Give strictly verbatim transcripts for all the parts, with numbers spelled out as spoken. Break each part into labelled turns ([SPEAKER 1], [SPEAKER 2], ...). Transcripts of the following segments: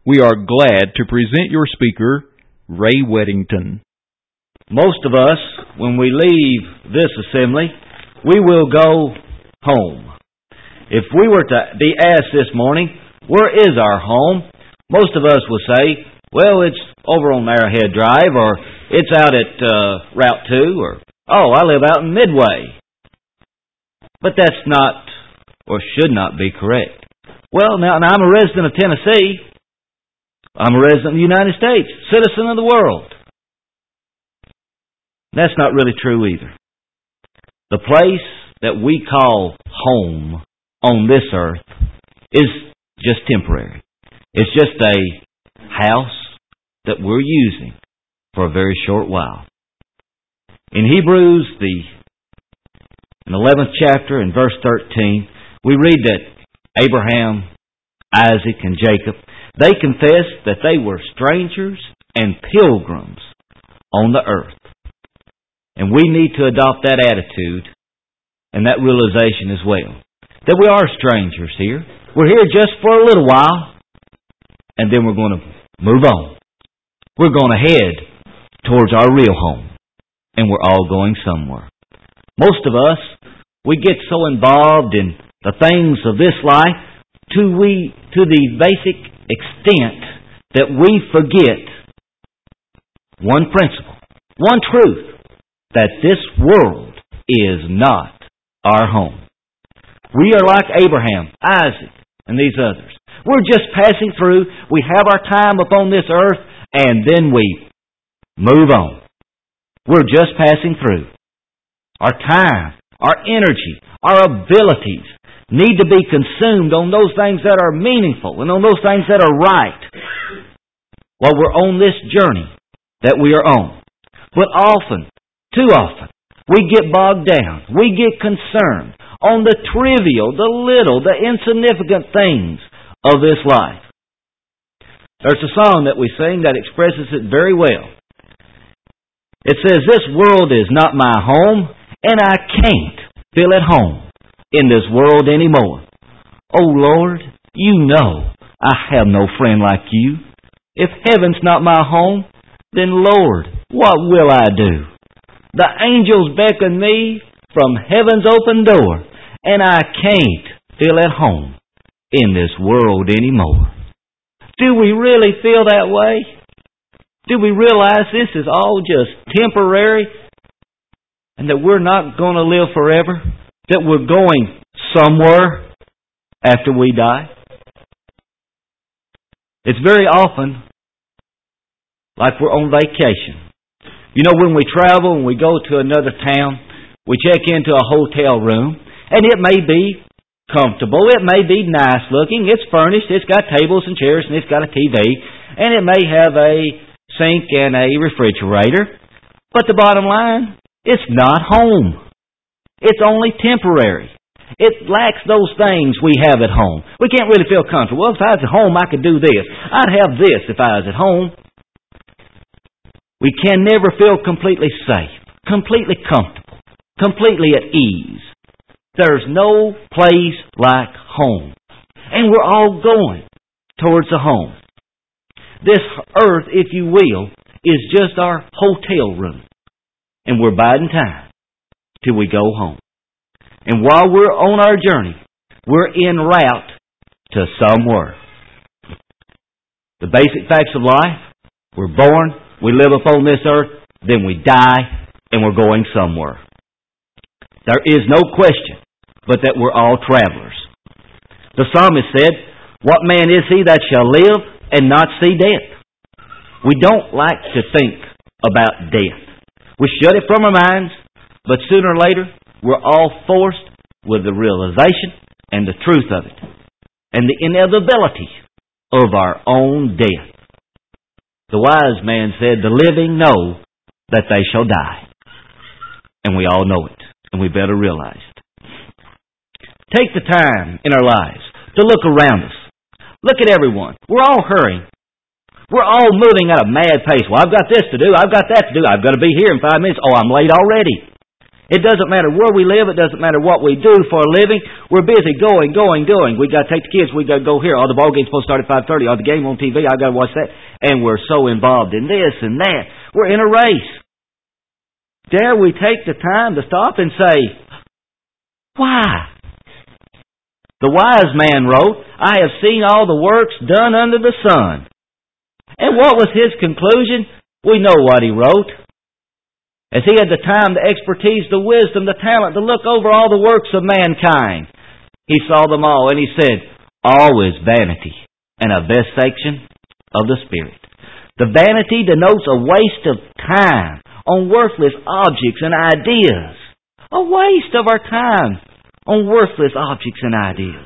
[SPEAKER 1] We are glad to present your speaker, Ray Weddington.
[SPEAKER 2] Most of us, when we leave this assembly, we will go home. If we were to be asked this morning, where is our home? Most of us will say, well, it's over on Arrowhead Drive, or it's out at uh, Route two, or, oh, I live out in Midway. But that's not, or should not be correct. Well, now, now I'm a resident of Tennessee. I'm a resident of the United States, citizen of the world. That's not really true either. The place that we call home on this earth is just temporary. It's just a house that we're using for a very short while. In Hebrews, the eleventh chapter, in verse thirteen, we read that Abraham, Isaac, and Jacob, they confessed that they were strangers and pilgrims on the earth. And we need to adopt that attitude and that realization as well. That we are strangers here. We're here just for a little while, and then we're going to move on. We're going to head towards our real home, and we're all going somewhere. Most of us, we get so involved in the things of this life to we to the basic extent that we forget one principle, one truth, that this world is not our home. We are like Abraham, Isaac, and these others. We're just passing through. We have our time upon this earth, and then we move on. We're just passing through. Our time, our energy, our abilities need to be consumed on those things that are meaningful and on those things that are right while we're on this journey that we are on. But often, too often, we get bogged down. We get concerned on the trivial, the little, the insignificant things of this life. There's a song that we sing that expresses it very well. It says, "This world is not my home, and I can't feel at home in this world anymore. Oh Lord, you know I have no friend like you. If heaven's not my home, then Lord, what will I do? The angels beckon me from heaven's open door, and I can't feel at home in this world anymore." Do we really feel that way? Do we realize this is all just temporary and that we're not going to live forever? That we're going somewhere after we die? It's very often like we're on vacation. You know, when we travel and we go to another town, we check into a hotel room, and it may be comfortable, it may be nice looking, it's furnished, it's got tables and chairs, and it's got a T V, and it may have a sink and a refrigerator, but the bottom line, it's not home. It's only temporary. It lacks those things we have at home. We can't really feel comfortable. Well, if I was at home, I could do this. I'd have this if I was at home. We can never feel completely safe, completely comfortable, completely at ease. There's no place like home. And we're all going towards a home. This earth, if you will, is just our hotel room. And we're biding time till we go home. And while we're on our journey, we're en route to somewhere. The basic facts of life: we're born, we live upon this earth, then we die, and we're going somewhere. There is no question but that we're all travelers. The psalmist said, "What man is he that shall live and not see death?" We don't like to think about death. We shut it from our minds, but sooner or later, we're all forced with the realization and the truth of it, and the inevitability of our own death. The wise man said, "The living know that they shall die." And we all know it, and we better realize it. Take the time in our lives to look around us. Look at everyone. We're all hurrying. We're all moving at a mad pace. Well, I've got this to do. I've got that to do. I've got to be here in five minutes. Oh, I'm late already. It doesn't matter where we live. It doesn't matter what we do for a living. We're busy going, going, going. We got to take the kids. We got to go here. Oh, the ball game's supposed to start at five thirty. Oh, the game on T V. I got to watch that. And we're so involved in this and that. We're in a race. Dare we take the time to stop and say, why? The wise man wrote, I have seen all the works done under the sun. And what was his conclusion? We know what he wrote. As he had the time, the expertise, the wisdom, the talent to look over all the works of mankind, he saw them all and he said, all is vanity and a vexation of the spirit. The vanity denotes a waste of time on worthless objects and ideas. A waste of our time on worthless objects and ideas.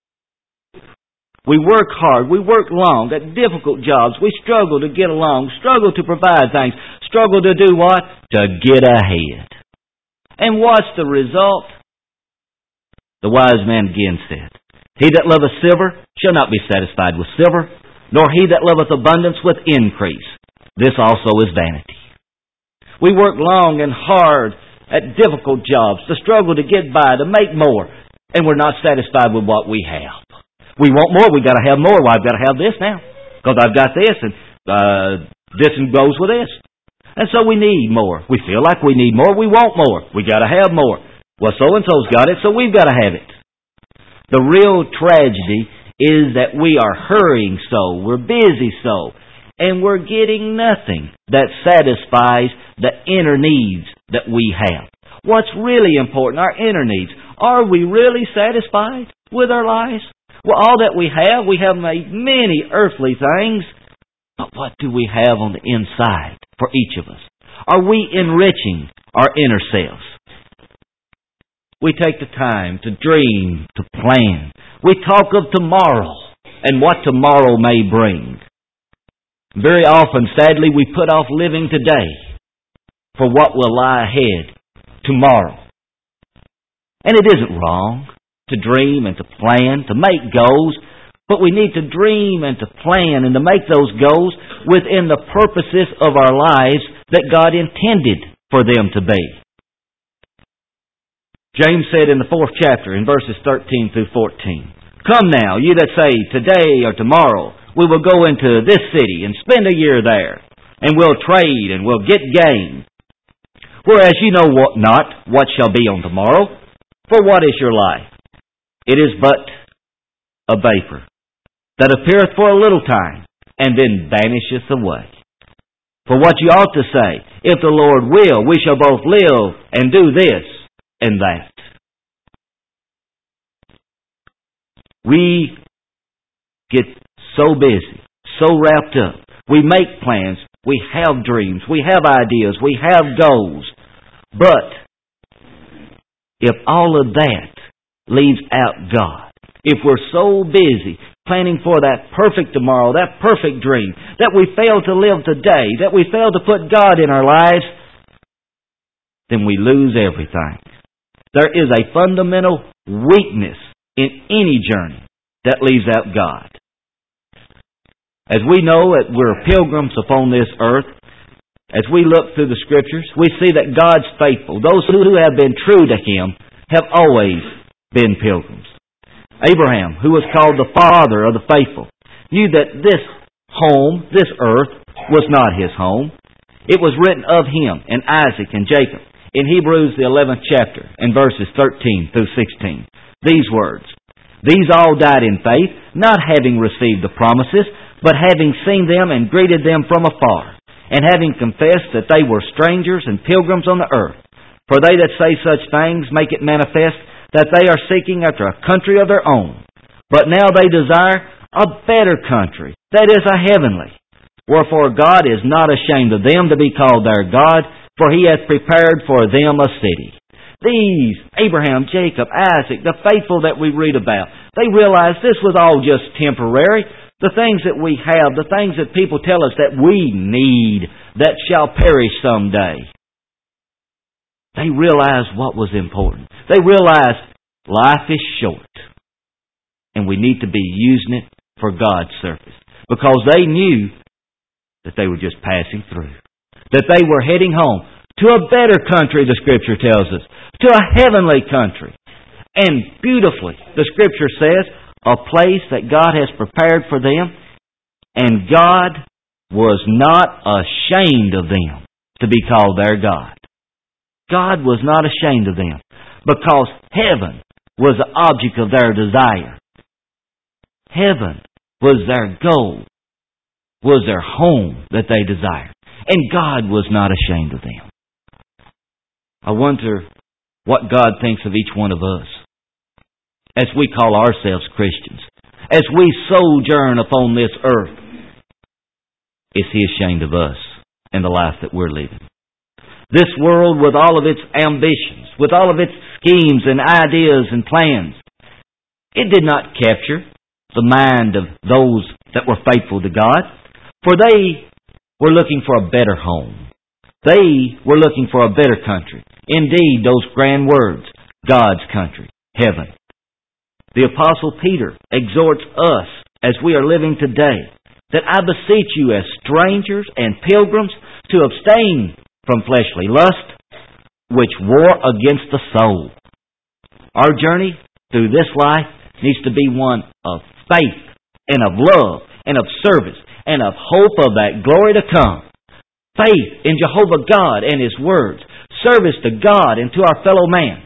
[SPEAKER 2] We work hard, we work long at difficult jobs, we struggle to get along, struggle to provide things, struggle to do what? To get ahead. And what's the result? The wise man again said, he that loveth silver shall not be satisfied with silver, nor he that loveth abundance with increase. This also is vanity. We work long and hard at difficult jobs, to struggle to get by, to make more, and we're not satisfied with what we have. We want more, we've got to have more. Well, I've got to have this now, because I've got this, and uh, this goes with this. And so we need more. We feel like we need more, we want more. We've got to have more. Well, so-and-so's got it, so we've got to have it. The real tragedy is that we are hurrying so, we're busy so, and we're getting nothing that satisfies the inner needs that we have. What's really important, our inner needs. Are we really satisfied with our lives? Well, all that we have, we have made many earthly things, but what do we have on the inside for each of us? Are we enriching our inner selves? We take the time to dream, to plan. We talk of tomorrow and what tomorrow may bring. Very often, sadly, we put off living today for what will lie ahead tomorrow. And it isn't wrong to dream and to plan, to make goals, but we need to dream and to plan and to make those goals within the purposes of our lives that God intended for them to be. James said in the fourth chapter, in verses thirteen through fourteen, come now, you that say, today or tomorrow, we will go into this city and spend a year there, and we'll trade and we'll get gain. Whereas you know what not what shall be on tomorrow, for what is your life? It is but a vapor that appeareth for a little time, and then vanisheth away. For what you ought to say, if the Lord will, we shall both live and do this and that. We get so busy, so wrapped up. We make plans, we have dreams, we have ideas, we have goals. But if all of that leaves out God, if we're so busy planning for that perfect tomorrow, that perfect dream, that we fail to live today, that we fail to put God in our lives, then we lose everything. There is a fundamental weakness in any journey that leaves out God. As we know that we're pilgrims upon this earth, as we look through the Scriptures, we see that God's faithful. Those who have been true to Him have always been pilgrims. Abraham, who was called the father of the faithful, knew that this home, this earth, was not his home. It was written of him and Isaac and Jacob in Hebrews the eleventh chapter and verses thirteen through sixteen. These words, these all died in faith, not having received the promises, but having seen them and greeted them from afar, and having confessed that they were strangers and pilgrims on the earth. For they that say such things make it manifest that they are seeking after a country of their own. But now they desire a better country, that is, a heavenly. Wherefore God is not ashamed of them to be called their God, for He hath prepared for them a city. These, Abraham, Jacob, Isaac, the faithful that we read about, they realized this was all just temporary. The things that we have, the things that people tell us that we need, that shall perish someday. They realized what was important. They realized life is short, and we need to be using it for God's service. Because they knew that they were just passing through. That they were heading home to a better country, the Scripture tells us, to a heavenly country. And beautifully, the Scripture says, a place that God has prepared for them, and God was not ashamed of them to be called their God. God was not ashamed of them, because heaven was the object of their desire. Heaven was their goal, was their home that they desired. And God was not ashamed of them. I wonder what God thinks of each one of us as we call ourselves Christians, as we sojourn upon this earth. Is He ashamed of us and the life that we're living? This world, with all of its ambitions, with all of its schemes and ideas and plans, it did not capture the mind of those that were faithful to God, for they were looking for a better home. They were looking for a better country. Indeed, those grand words, God's country, heaven. The Apostle Peter exhorts us, as we are living today, that I beseech you as strangers and pilgrims to abstain from fleshly lust, which war against the soul. Our journey through this life needs to be one of faith and of love and of service and of hope of that glory to come. Faith in Jehovah God and His words, service to God and to our fellow man,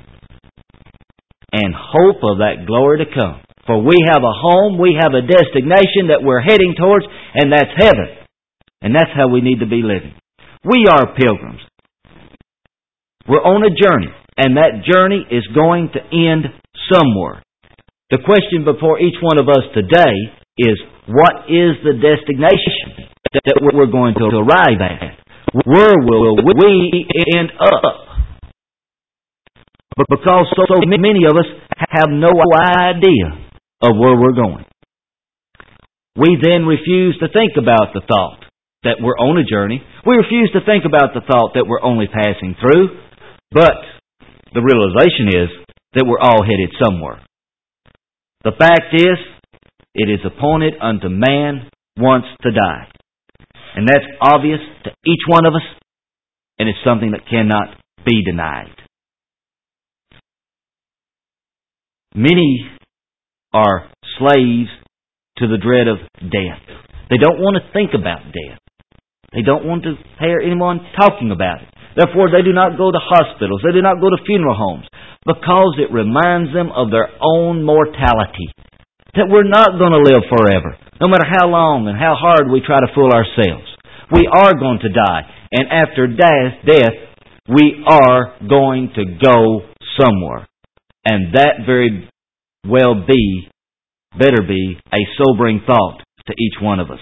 [SPEAKER 2] and hope of that glory to come. For we have a home, we have a destination that we're heading towards, and that's heaven. And that's how we need to be living. We are pilgrims. We're on a journey, and that journey is going to end somewhere. The question before each one of us today is, what is the destination that we're going to arrive at? Where will we end up? But because so many of us have no idea of where we're going, we then refuse to think about the thought that we're on a journey. We refuse to think about the thought that we're only passing through. But the realization is that we're all headed somewhere. The fact is, it is appointed unto man once to die. And that's obvious to each one of us, and it's something that cannot be denied. Many are slaves to the dread of death. They don't want to think about death. They don't want to hear anyone talking about it. Therefore, they do not go to hospitals. They do not go to funeral homes, because it reminds them of their own mortality. That we're not going to live forever, no matter how long and how hard we try to fool ourselves. We are going to die. And after death, death, we are going to go somewhere. And that very well be, better be, a sobering thought to each one of us.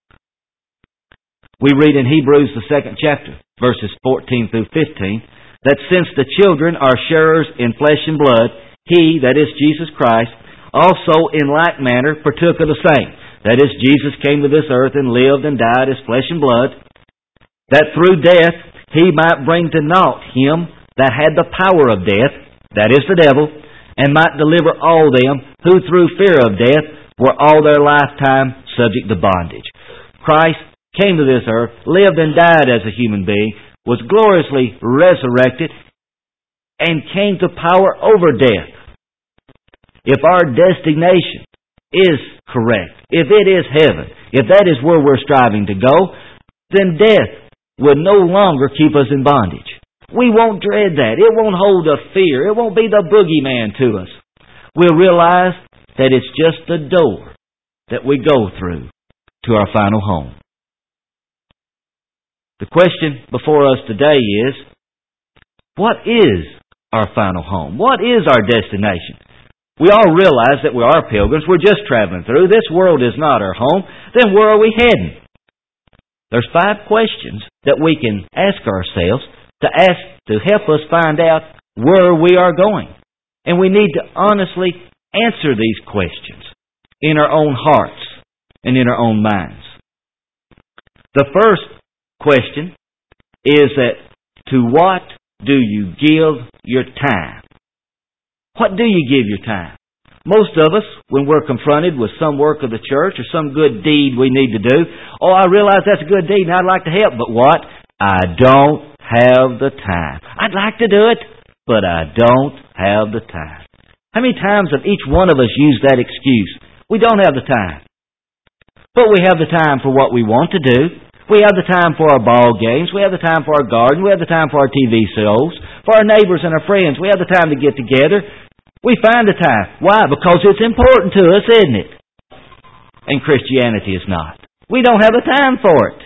[SPEAKER 2] We read in Hebrews, the second chapter, verses fourteen through fifteen, that since the children are sharers in flesh and blood, He, that is Jesus Christ, also in like manner partook of the same. That is, Jesus came to this earth and lived and died as flesh and blood, that through death He might bring to naught him that had the power of death, that is the devil, and might deliver all them who through fear of death were all their lifetime subject to bondage. Christ came to this earth, lived and died as a human being, was gloriously resurrected, and came to power over death. If our destination is correct, if it is heaven, if that is where we're striving to go, then death will no longer keep us in bondage. We won't dread that. It won't hold a fear. It won't be the boogeyman to us. We'll realize that it's just the door that we go through to our final home. The question before us today is, what is our final home? What is our destination? We all realize that we are pilgrims. We're just traveling through. This world is not our home. Then where are we heading? There's five questions that we can ask ourselves to ask to help us find out where we are going. And we need to honestly answer these questions in our own hearts and in our own minds. The first question is that, to what do you give your time? What do you give your time? Most of us, when we're confronted with some work of the church or some good deed we need to do, oh, I realize that's a good deed and I'd like to help, but what? I don't have the time. I'd like to do it, but I don't have the time. How many times have each one of us used that excuse? We don't have the time. But we have the time for what we want to do. We have the time for our ball games. We have the time for our garden. We have the time for our T V shows, for our neighbors and our friends. We have the time to get together. We find the time. Why? Because it's important to us, isn't it? And Christianity is not. We don't have the time for it.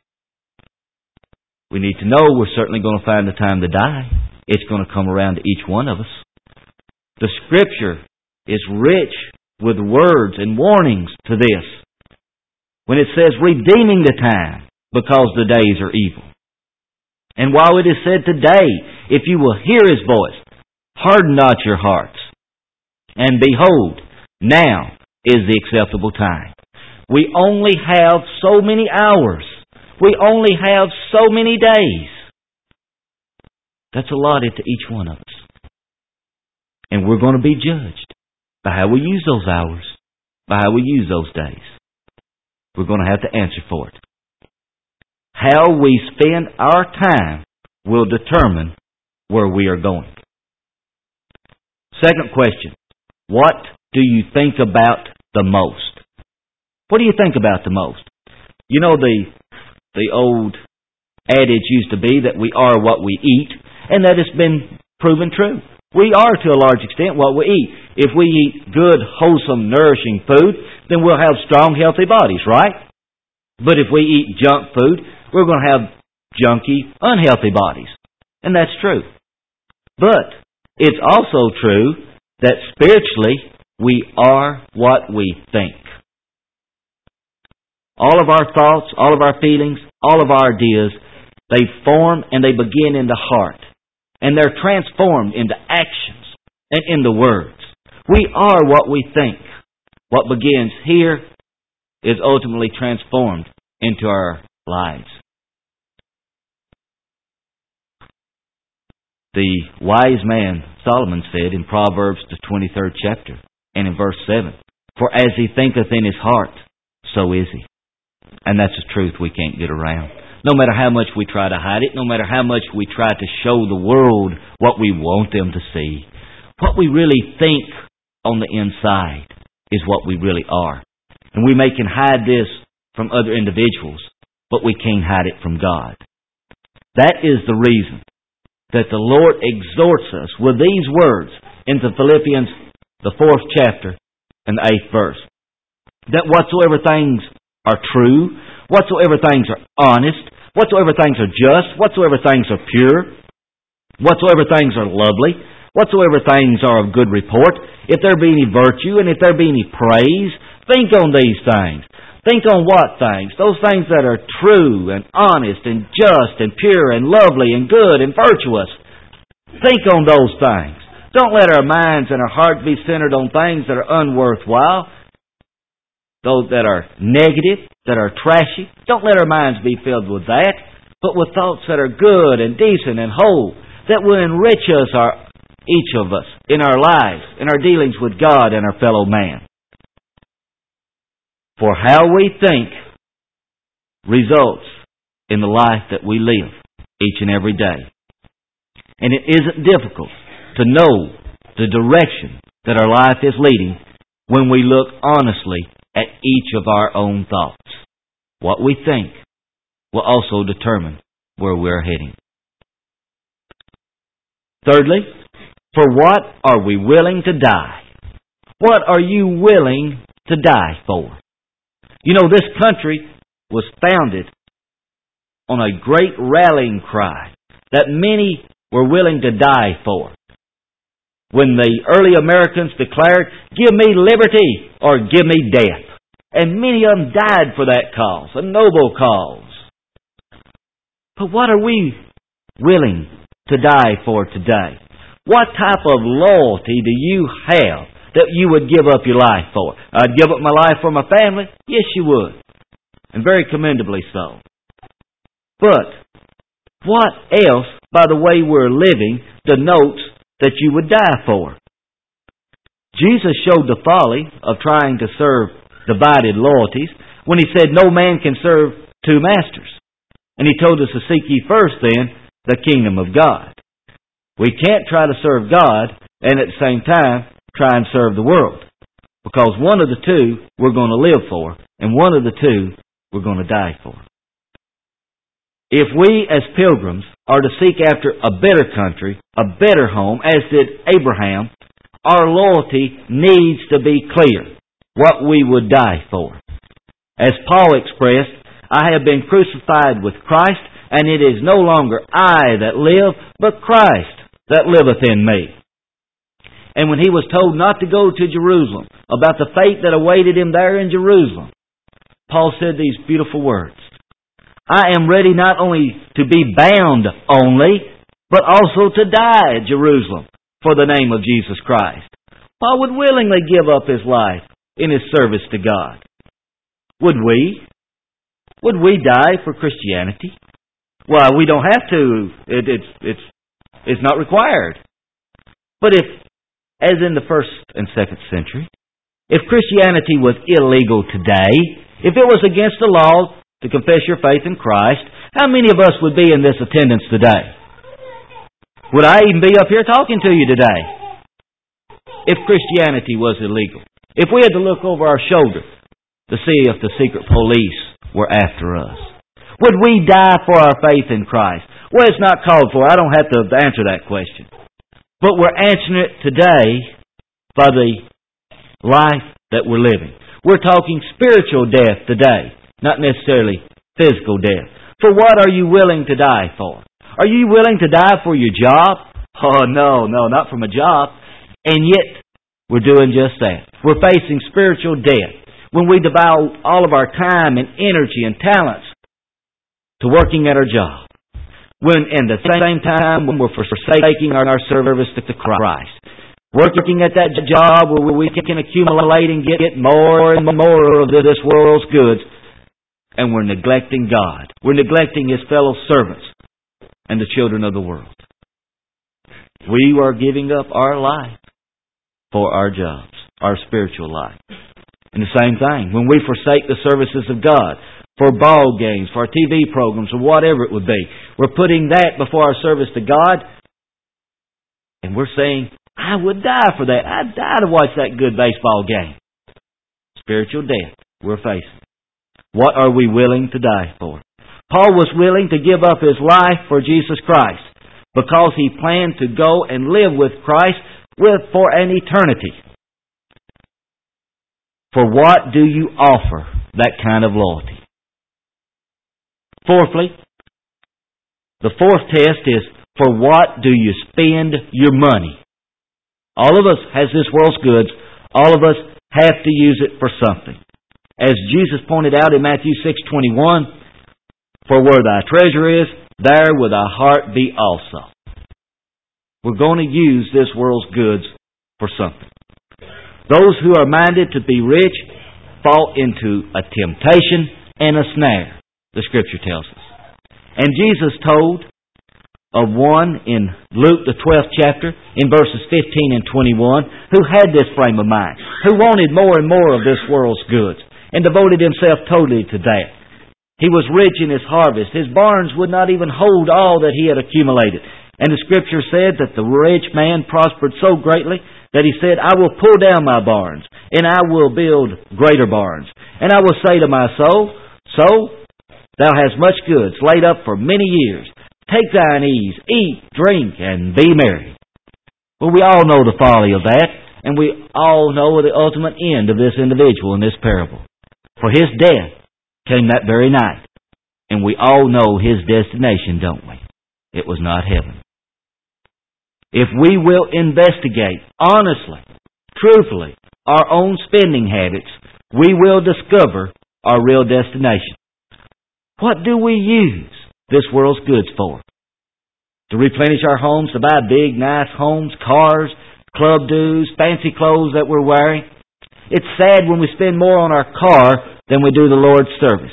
[SPEAKER 2] We need to know we're certainly going to find the time to die. It's going to come around to each one of us. The Scripture is rich with words and warnings to this. When it says, redeeming the time, because the days are evil. And while it is said today, if you will hear His voice, harden not your hearts. And behold, now is the acceptable time. We only have so many hours. We only have so many days. That's allotted to each one of us. And we're going to be judged by how we use those hours, by how we use those days. We're going to have to answer for it. How we spend our time will determine where we are going. Second question. What do you think about the most? What do you think about the most? You know, the the old adage used to be that we are what we eat, and that has been proven true. We are, to a large extent, what we eat. If we eat good, wholesome, nourishing food, then we'll have strong, healthy bodies, right? But if we eat junk food, we're going to have junky, unhealthy bodies. And that's true. But it's also true that spiritually, we are what we think. All of our thoughts, all of our feelings, all of our ideas, they form and they begin in the heart. And they're transformed into actions and into words. We are what we think. What begins here is ultimately transformed into our lives. The wise man Solomon said in Proverbs, the twenty-third chapter, and in verse seven, for as he thinketh in his heart, so is he. And that's a truth we can't get around. No matter how much we try to hide it, no matter how much we try to show the world what we want them to see, what we really think on the inside is what we really are. And we may can hide this from other individuals, but we can't hide it from God. That is the reason that the Lord exhorts us with these words into Philippians, the fourth chapter and the eighth verse. That whatsoever things are true, whatsoever things are honest, whatsoever things are just, whatsoever things are pure, whatsoever things are lovely, whatsoever things are of good report, if there be any virtue and if there be any praise, think on these things. Think on what things? Those things that are true and honest and just and pure and lovely and good and virtuous. Think on those things. Don't let our minds and our heart be centered on things that are unworthwhile, those that are negative, that are trashy. Don't let our minds be filled with that, but with thoughts that are good and decent and whole, that will enrich us, our, each of us, in our lives, in our dealings with God and our fellow man. For how we think results in the life that we live each and every day. And it isn't difficult to know the direction that our life is leading when we look honestly at each of our own thoughts. What we think will also determine where we're heading. Thirdly, for what are we willing to die? What are you willing to die for? You know, this country was founded on a great rallying cry that many were willing to die for. When the early Americans declared, give me liberty or give me death. And many of them died for that cause, a noble cause. But what are we willing to die for today? What type of loyalty do you have that you would give up your life for? I'd give up my life for my family? Yes, you would. And very commendably so. But what else, by the way we're living, denotes that you would die for? Jesus showed the folly of trying to serve divided loyalties when He said no man can serve two masters. And He told us to seek ye first then the kingdom of God. We can't try to serve God and at the same time try and serve the world. Because one of the two we're going to live for, and one of the two we're going to die for. If we as pilgrims are to seek after a better country, a better home, as did Abraham, our loyalty needs to be clear, what we would die for. As Paul expressed, I have been crucified with Christ, and it is no longer I that live, but Christ that liveth in me. And when he was told not to go to Jerusalem, about the fate that awaited him there in Jerusalem, Paul said these beautiful words, I am ready not only to be bound only, but also to die at Jerusalem for the name of Jesus Christ. Paul would willingly give up his life in his service to God. Would we? Would we die for Christianity? Well, we don't have to. It, it's, it's, it's not required. But if, as in the first and second century, if Christianity was illegal today, if it was against the law to confess your faith in Christ, how many of us would be in this attendance today? Would I even be up here talking to you today? If Christianity was illegal. If we had to look over our shoulder to see if the secret police were after us. Would we die for our faith in Christ? Well, it's not called for. I don't have to answer that question. But we're answering it today by the life that we're living. We're talking spiritual death today, not necessarily physical death. For what are you willing to die for? Are you willing to die for your job? Oh, no, no, not from a job. And yet, we're doing just that. We're facing spiritual death when we devote all of our time and energy and talents to working at our job. When, at the same time, when we're forsaking our service to Christ. Working at that job where we can accumulate and get more and more of this world's goods. And we're neglecting God. We're neglecting His fellow servants and the children of the world. We are giving up our life for our jobs, our spiritual life. And the same thing, when we forsake the services of God, for ball games, for our T V programs, or whatever it would be, we're putting that before our service to God, and we're saying, I would die for that. I'd die to watch that good baseball game. Spiritual death we're facing. What are we willing to die for? Paul was willing to give up his life for Jesus Christ because he planned to go and live with Christ with for an eternity. For what do you offer that kind of loyalty? Fourthly, the fourth test is, for what do you spend your money? All of us has this world's goods. All of us have to use it for something. As Jesus pointed out in Matthew six twenty-one, for where thy treasure is, there will thy heart be also. We're going to use this world's goods for something. Those who are minded to be rich fall into a temptation and a snare, the Scripture tells us. And Jesus told of one in Luke the twelfth chapter, in verses fifteen and twenty-one, who had this frame of mind, who wanted more and more of this world's goods, and devoted himself totally to that. He was rich in his harvest. His barns would not even hold all that he had accumulated. And the Scripture said that the rich man prospered so greatly that he said, I will pull down my barns, and I will build greater barns. And I will say to my soul, Soul, thou hast much goods laid up for many years. Take thine ease, eat, drink, and be merry. Well, we all know the folly of that, and we all know the ultimate end of this individual in this parable. For his death came that very night, and we all know his destination, don't we? It was not heaven. If we will investigate honestly, truthfully, our own spending habits, we will discover our real destination. What do we use this world's goods for? To replenish our homes, to buy big, nice homes, cars, club dues, fancy clothes that we're wearing. It's sad when we spend more on our car than we do the Lord's service.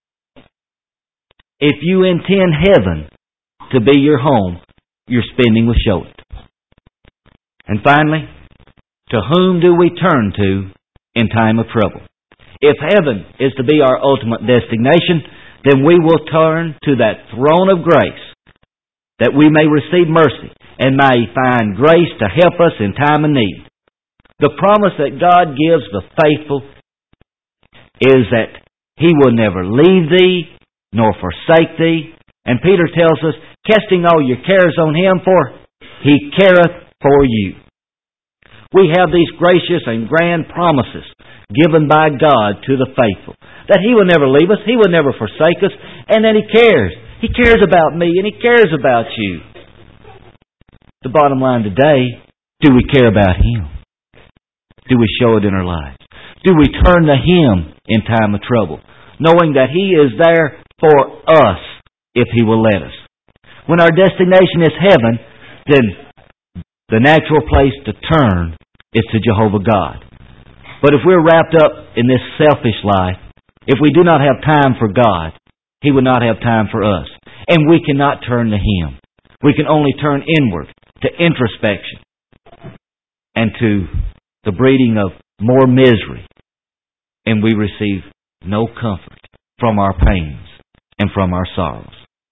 [SPEAKER 2] If you intend heaven to be your home, your spending will show it. And finally, to whom do we turn to in time of trouble? If heaven is to be our ultimate destination, then we will turn to that throne of grace that we may receive mercy and may find grace to help us in time of need. The promise that God gives the faithful is that He will never leave thee nor forsake thee. And Peter tells us, casting all your cares on Him, for He careth for you. We have these gracious and grand promises given by God to the faithful, that He will never leave us, He will never forsake us, and that He cares. He cares about me and He cares about you. The bottom line today, do we care about Him? Do we show it in our lives? Do we turn to Him in time of trouble, knowing that He is there for us if He will let us? When our destination is heaven, then the natural place to turn is to Jehovah God. But if we're wrapped up in this selfish life, if we do not have time for God, He will not have time for us. And we cannot turn to Him. We can only turn inward to introspection and to the breeding of more misery. And we receive no comfort from our pains and from our sorrows.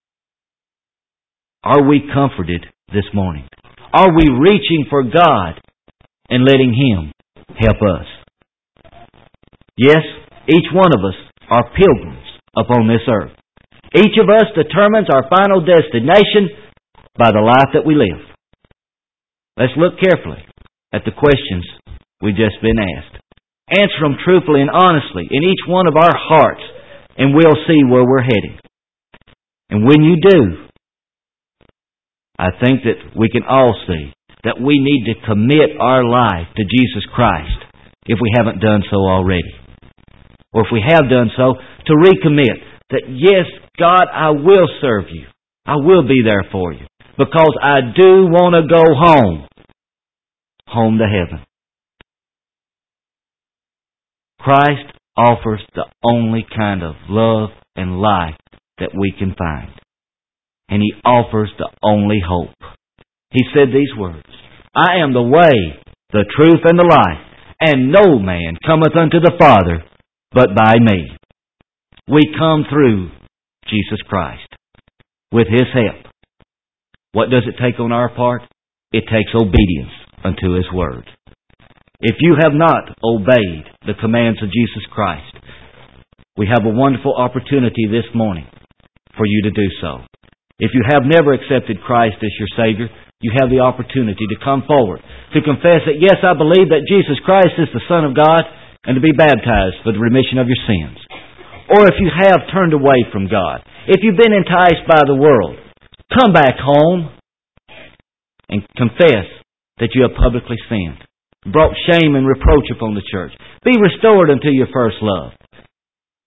[SPEAKER 2] Are we comforted this morning? Are we reaching for God and letting Him help us? Yes, each one of us are pilgrims upon this earth. Each of us determines our final destination by the life that we live. Let's look carefully at the questions we've just been asked. Answer them truthfully and honestly in each one of our hearts, and we'll see where we're heading. And when you do, I think that we can all see that we need to commit our life to Jesus Christ if we haven't done so already. Or if we have done so, to recommit that, yes, God, I will serve you. I will be there for you. Because I do want to go home. Home to heaven. Christ offers the only kind of love and life that we can find. And He offers the only hope. He said these words, I am the way, the truth, and the life, and no man cometh unto the Father but by me. We come through Jesus Christ with His help. What does it take on our part? It takes obedience unto His word. If you have not obeyed the commands of Jesus Christ, we have a wonderful opportunity this morning for you to do so. If you have never accepted Christ as your Savior, you have the opportunity to come forward, to confess that, yes, I believe that Jesus Christ is the Son of God, and to be baptized for the remission of your sins. Or if you have turned away from God, if you've been enticed by the world, come back home and confess that you have publicly sinned, brought shame and reproach upon the church. Be restored unto your first love.